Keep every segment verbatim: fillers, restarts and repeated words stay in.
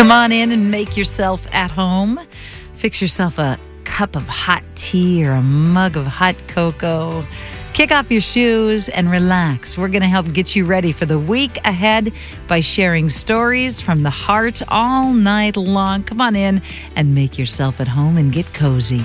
Come on in and make yourself at home. Fix yourself a cup of hot tea or a mug of hot cocoa. Kick off your shoes and relax. We're going to help get you ready for the week ahead by sharing stories from the heart all night long. Come on in and make yourself at home and get cozy.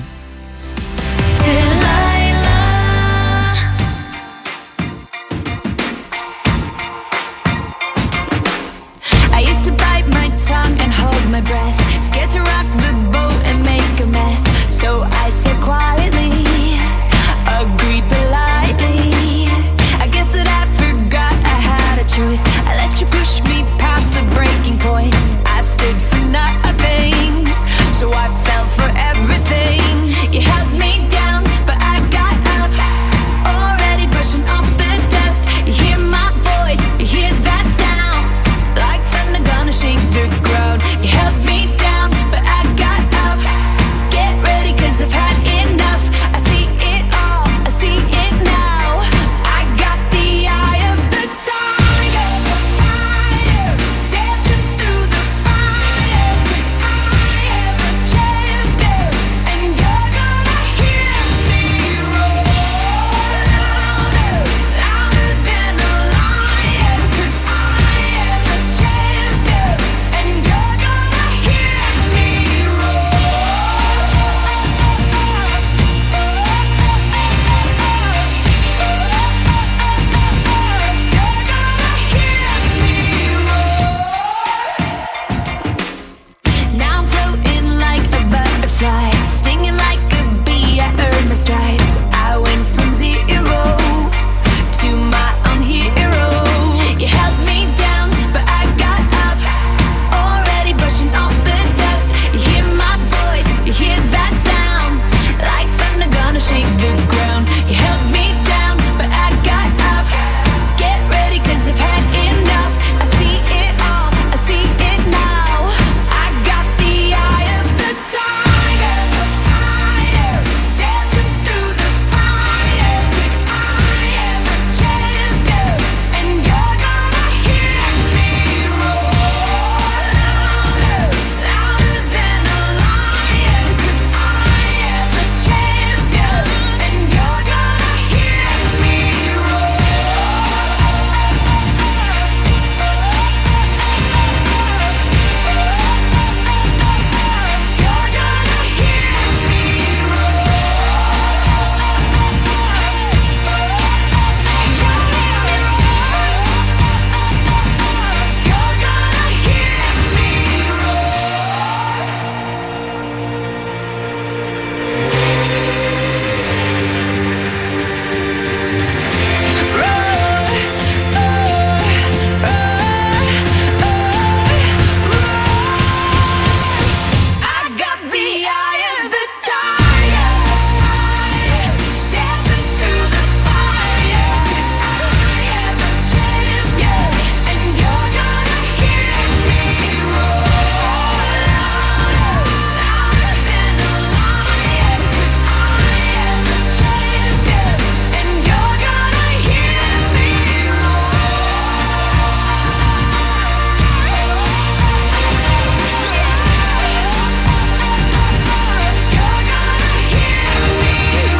I used to bite my tongue and hold my breath, scared to rock the boat and make a mess. So I said quietly, agreed politely. I guess that I forgot I had a choice. I let you push me past the breaking point. I stood for nothing, so I fell for everything. You held me down, but I got up, already brushing off the dust. You hear my voice, you hear that sound, like thunder gonna shake the ground. You held me down, but I got up. Get ready, cause I've had enough. I see it all, I see it now. I got the eye of the tiger, the fighter, dancing through the fire. Cause I am a champion, and you're gonna hear me roar louder, louder than a lion. Cause I am a champion, and you're gonna hear me roar. You're gonna hear me roar. Now I'm floating like a butterfly, stinging like a bee. I earned my stripes. I went from zero to my own hero. You held me down, but I got up, already brushing off the dust. You hear my voice, you hear that sound, like thunder gonna shake the ground. You held me down, but I got up. Get ready, cause I've had enough. I see it all, I see it now. I got the eye of the tiger, the fighter, dancing through the fire. Cause I am a champion, and you're gonna hear me roar louder, louder than a lion. Cause I am a champion, and you're gonna hear me roar. You're gonna hear me I got the eye of the tiger, dancing through the fire. Cause I am a champion, and you're gonna hear me roar louder, louder than a lion. Cause I am a champion, and you're gonna hear me You're gonna hear me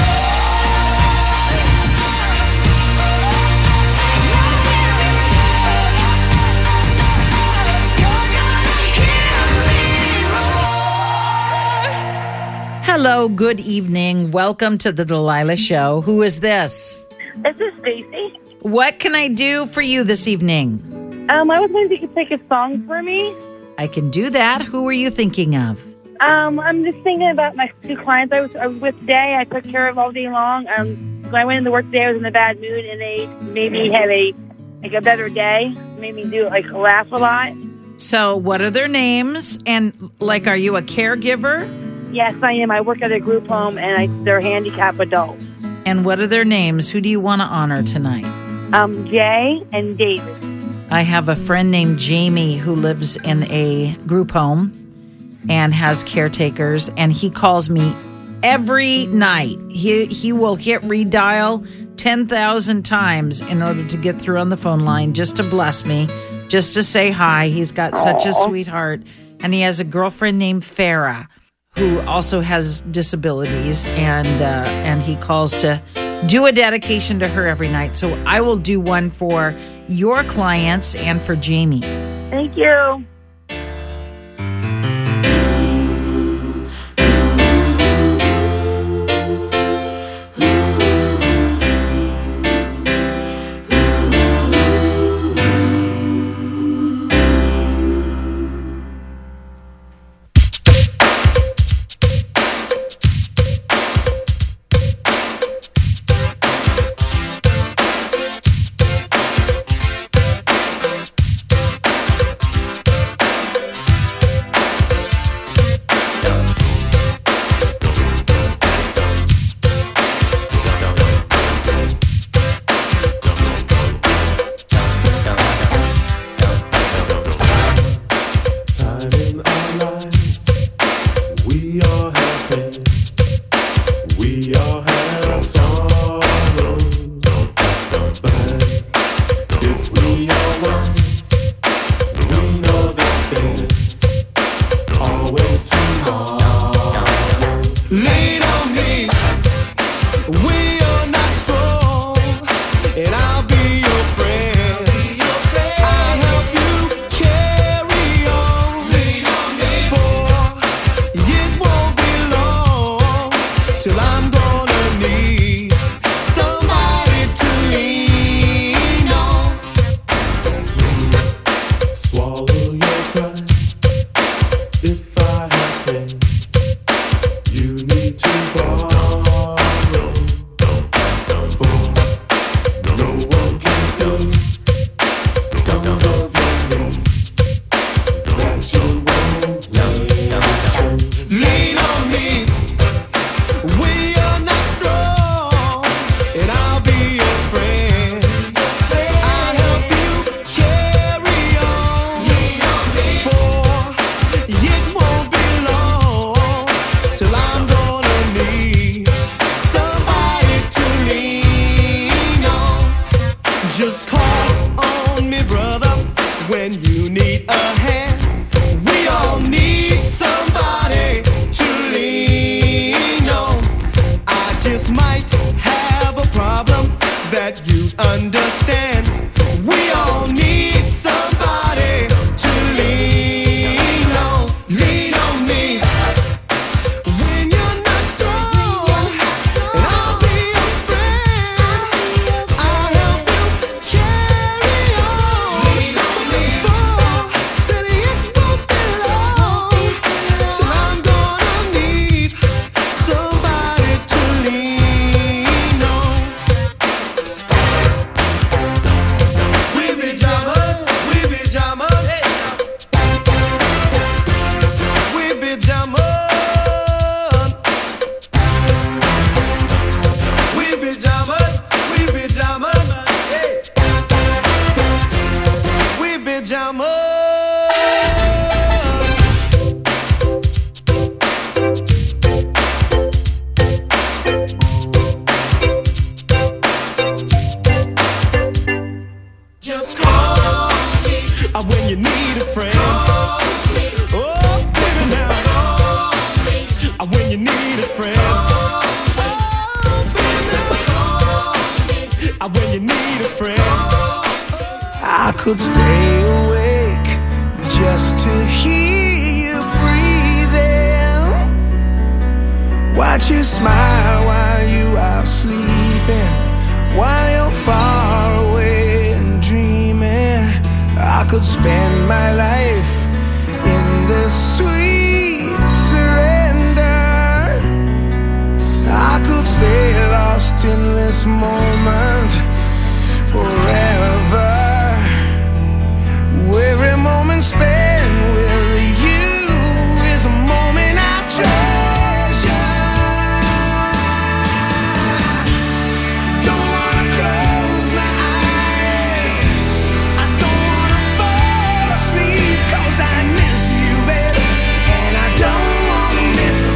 Hello, good evening. Welcome to the Delilah Show. Who is this? This is Stacy. What can I do for you this evening? Um, I was wondering if you could pick a song for me. I can do that. Who are you thinking of? Um, I'm just thinking about my two clients I was, I was with today. I took care of all day long. Um, when I went into work today, I was in a bad mood, and they made me have a like a better day. Made me do like laugh a lot. So what are their names? And like, are you a caregiver? Yes, I am. I work at a group home, and I, they're handicapped adults. And what are their names? Who do you want to honor tonight? Um, Jay and David. I have a friend named Jamie who lives in a group home and has caretakers, and he calls me every night. He he will hit redial ten thousand times in order to get through on the phone line just to bless me, just to say hi. He's got such a sweetheart. And he has a girlfriend named Farah who also has disabilities. And, uh, and he calls to do a dedication to her every night. So I will do one for your clients and for Jamie. Thank you.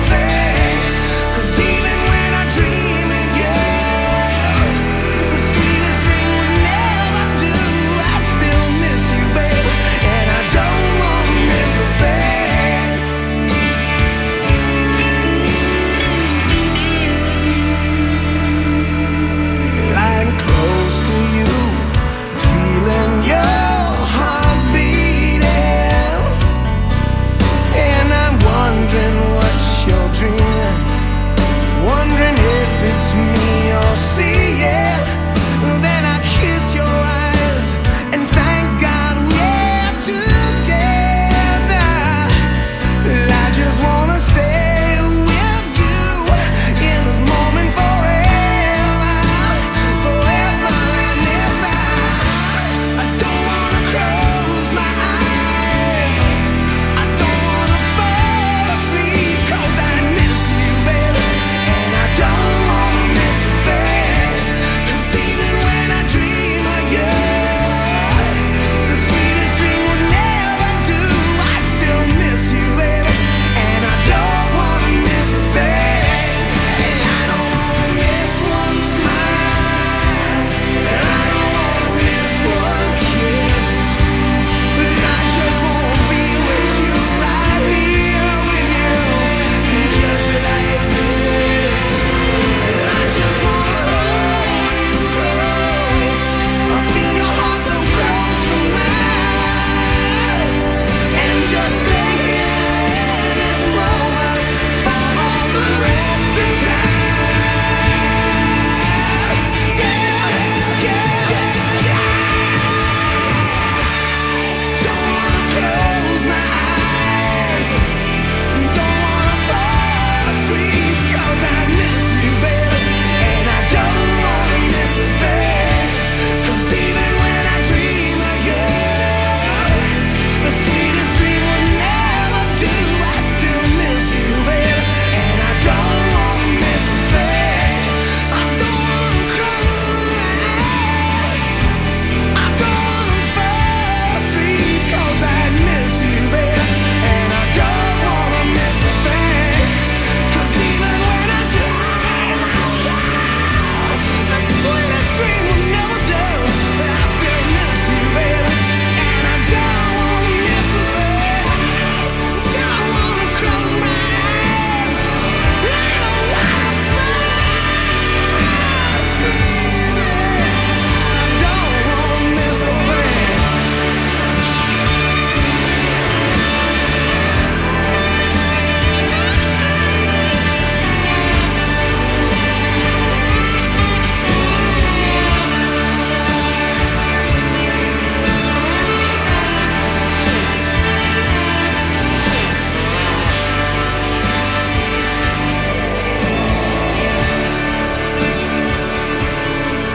Sweet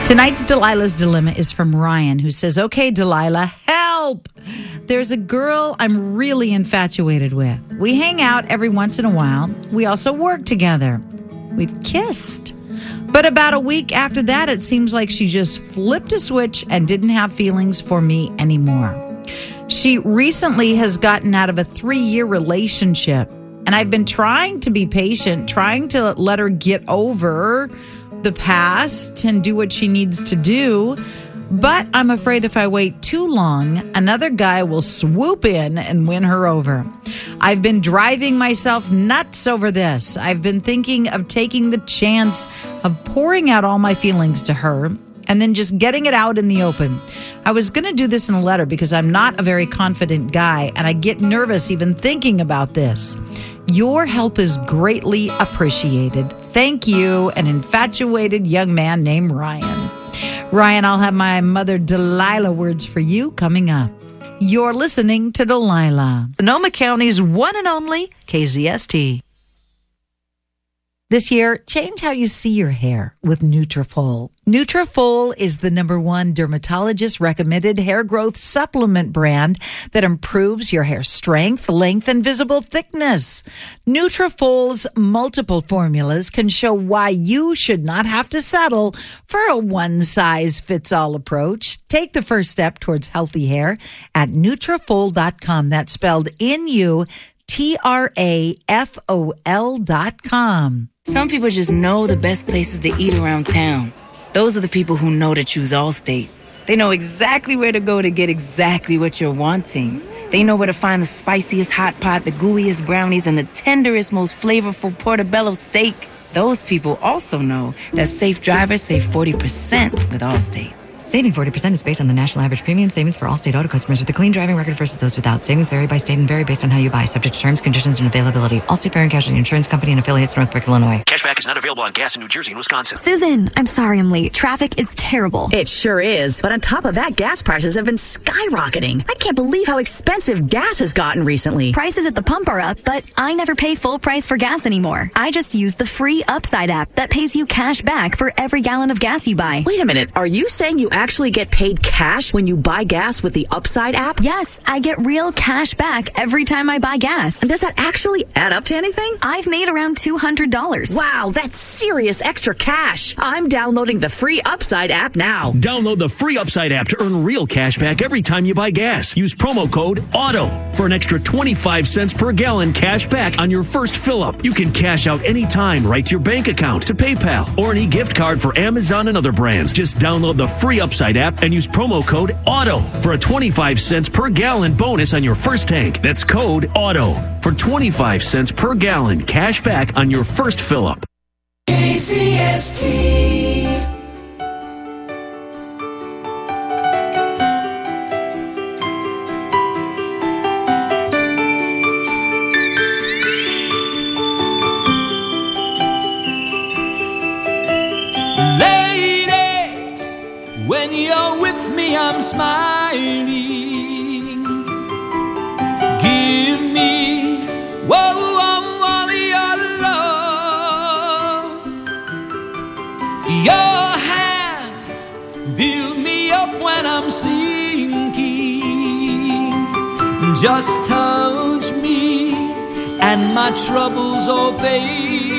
Tonight's Delilah's Dilemma is from Ryan, who says, okay, Delilah, help! There's a girl I'm really infatuated with. We hang out every once in a while. We also work together. We've kissed. But about a week after that, it seems like she just flipped a switch and didn't have feelings for me anymore. She recently has gotten out of a three-year relationship, and I've been trying to be patient, trying to let her get over the past and do what she needs to do. But I'm afraid if I wait too long, another guy will swoop in and win her over. I've been driving myself nuts over this. I've been thinking of taking the chance of pouring out all my feelings to her and then just getting it out in the open. I was going to do this in a letter because I'm not a very confident guy, and I get nervous even thinking about this. Your help is greatly appreciated. Thank you, an infatuated young man named Ryan. Ryan, I'll have my Mother Delilah words for you coming up. You're listening to Delilah, Sonoma County's one and only K Z S T. This year, change how you see your hair with Nutrafol. Nutrafol is the number one dermatologist-recommended hair growth supplement brand that improves your hair strength, length, and visible thickness. Nutrafol's multiple formulas can show why you should not have to settle for a one-size-fits-all approach. Take the first step towards healthy hair at Nutrafol dot com. That's spelled N U T R A F O L dot com. Some people just know the best places to eat around town. Those are the people who know to choose Allstate. They know exactly where to go to get exactly what you're wanting. They know where to find the spiciest hot pot, the gooeyest brownies, and the tenderest, most flavorful portobello steak. Those people also know that safe drivers save forty percent with Allstate. Saving forty percent is based on the national average premium savings for Allstate auto customers with a clean driving record versus those without. Savings vary by state and vary based on how you buy, subject to terms, conditions, and availability. Allstate Fire and Casualty Insurance Company and affiliates, Northbrook, Illinois. Cashback is not available on gas in New Jersey and Wisconsin. Susan, I'm sorry I'm late. Traffic is terrible. It sure is. But on top of that, gas prices have been skyrocketing. I can't believe how expensive gas has gotten recently. Prices at the pump are up, but I never pay full price for gas anymore. I just use the free Upside app that pays you cash back for every gallon of gas you buy. Wait a minute. Are you saying you actually get paid cash when you buy gas with the Upside app? Yes, I get real cash back every time I buy gas. And does that actually add up to anything? I've made around two hundred dollars. Wow, that's serious extra cash. I'm downloading the free Upside app now. Download the free Upside app to earn real cash back every time you buy gas. Use promo code AUTO for an extra twenty-five cents per gallon cash back on your first fill-up. You can cash out anytime right to your bank account, to PayPal, or any gift card for Amazon and other brands. Just download the free Upside app and use promo code AUTO for a twenty-five cents per gallon bonus on your first tank. That's code AUTO for twenty-five cents per gallon cash back on your first fill-up. K C S T. Lady, when you're with me, I'm smiling. Give me, whoa, whoa, all your love. Your hands build me up when I'm sinking. Just touch me and my troubles all fade.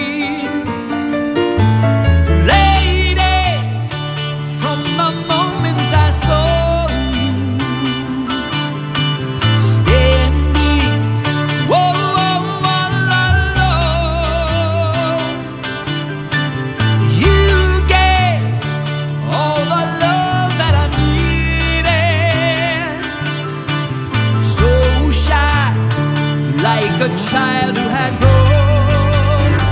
I saw you standing, whoa, whoa, all alone. You gave all the love that I needed. So shy, like a child who had grown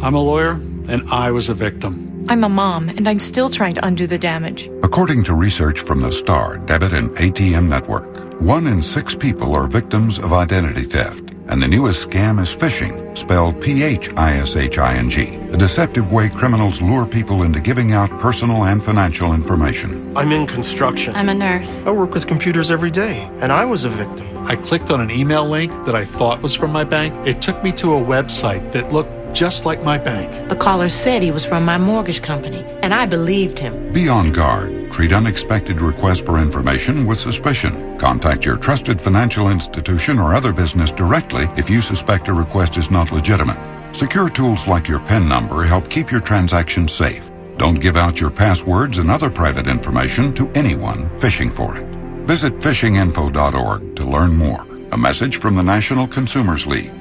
I'm a lawyer, and I was a victim. I'm a mom, and I'm still trying to undo the damage. According to research from the STAR Debit and A T M Network, one in six people are victims of identity theft. And the newest scam is phishing, spelled P H I S H I N G, a deceptive way criminals lure people into giving out personal and financial information. I'm in construction. I'm a nurse. I work with computers every day, and I was a victim. I clicked on an email link that I thought was from my bank. It took me to a website that looked just like my bank. The caller said he was from my mortgage company, and I believed him. Be on guard. Treat unexpected requests for information with suspicion. Contact your trusted financial institution or other business directly if you suspect a request is not legitimate. Secure tools like your PIN number help keep your transactions safe. Don't give out your passwords and other private information to anyone fishing for it. Visit fishing info dot org to learn more. A message from the National Consumers League.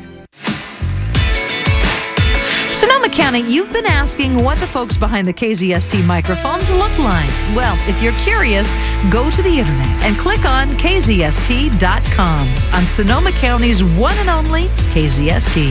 Sonoma County, you've been asking what the folks behind the K Z S T microphones look like. Well, if you're curious, go to the internet and click on K Z S T dot com on Sonoma County's one and only K Z S T.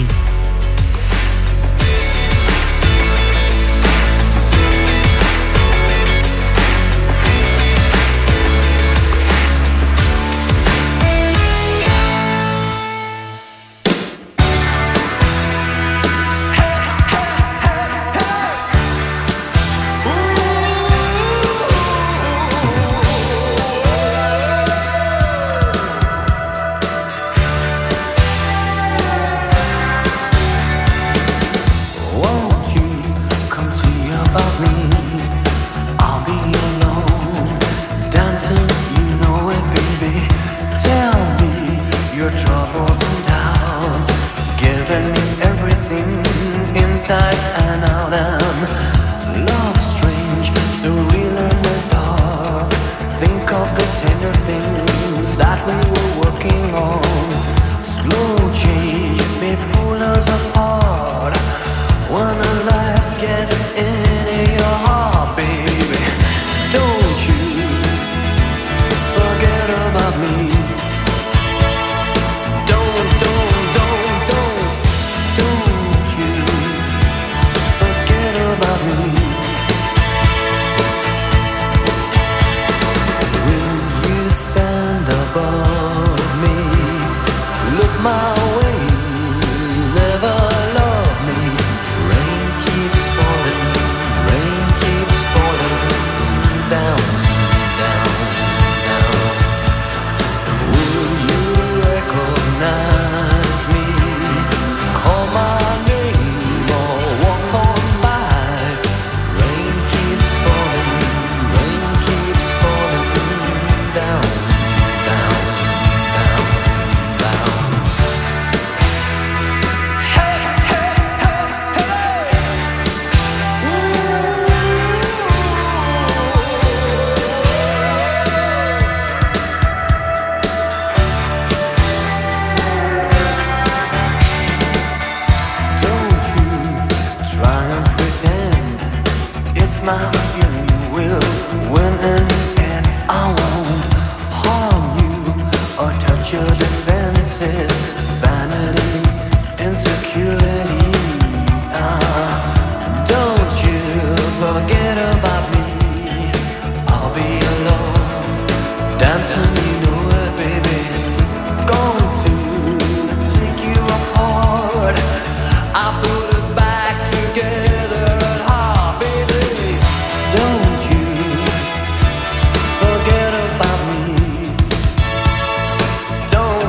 Don't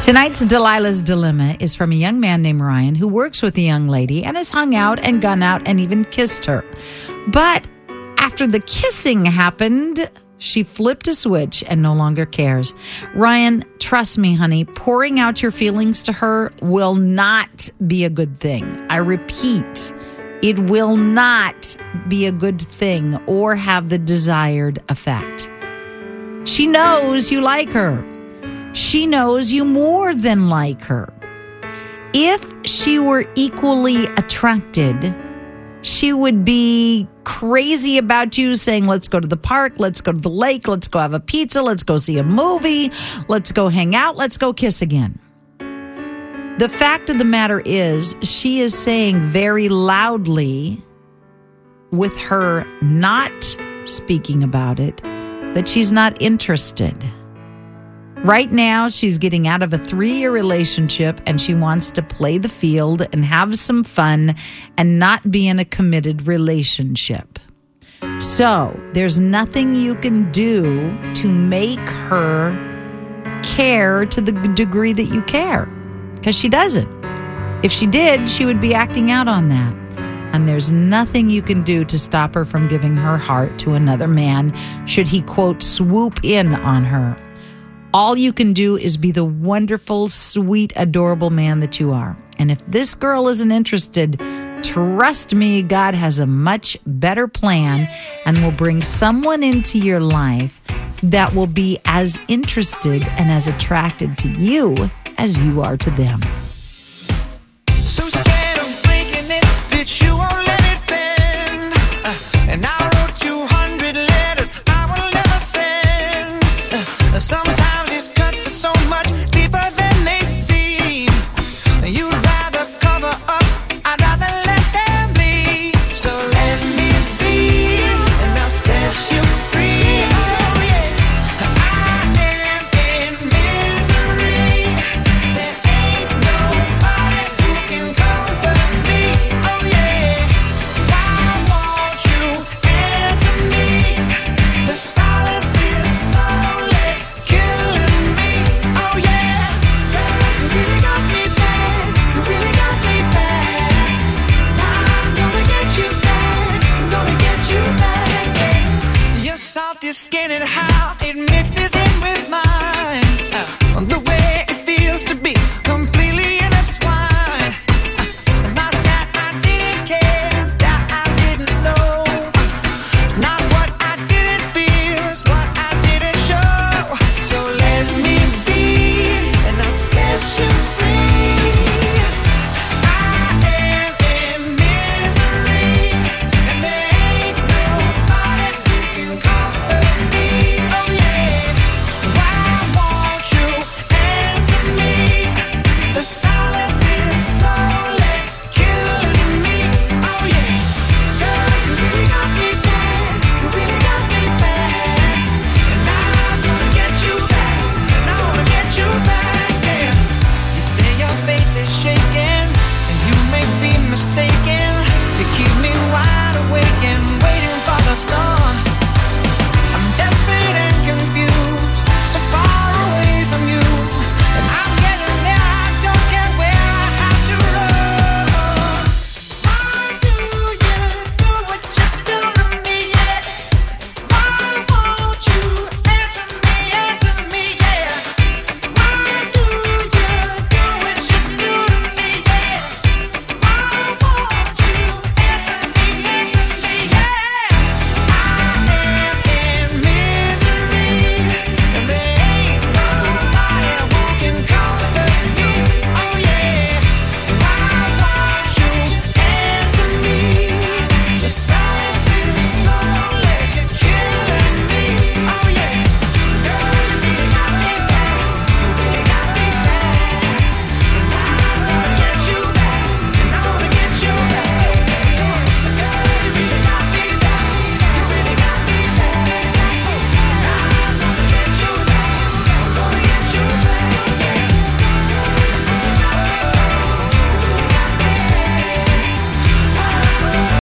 Tonight's Delilah's Dilemma is from a young man named Ryan who works with a young lady and has hung out and gone out and even kissed her. But after the kissing happened, she flipped a switch and no longer cares. Ryan, trust me, honey, pouring out your feelings to her will not be a good thing. I repeat, it will not be a good thing or have the desired effect. She knows you like her. She knows you more than like her. If she were equally attracted, she would be crazy about you, saying, let's go to the park, let's go to the lake, let's go have a pizza, let's go see a movie, let's go hang out, let's go kiss again. The fact of the matter is, she is saying very loudly, with her not speaking about it, that she's not interested. Right now, she's getting out of a three-year relationship and she wants to play the field and have some fun and not be in a committed relationship. So, there's nothing you can do to make her care to the degree that you care, because she doesn't. If she did, she would be acting out on that. And there's nothing you can do to stop her from giving her heart to another man should he, quote, swoop in on her. All you can do is be the wonderful, sweet, adorable man that you are. And if this girl isn't interested, trust me, God has a much better plan and will bring someone into your life that will be as interested and as attracted to you as you are to them. So scared of breaking it that you won't let it bend. Uh, and I wrote you a hundred letters I will never send. Uh, sometimes so much deeper than they seem. You'd rather cover up, I'd rather let them be. So let me be, and I'll set you free. Oh yeah, I am in misery. There ain't nobody who can comfort me. Oh yeah, why won't you answer me? The silence is slowly killing me. Oh yeah, you really got me bad, you really got me bad. I'm gonna get you back, I'm gonna get you back. Your salty skin and high.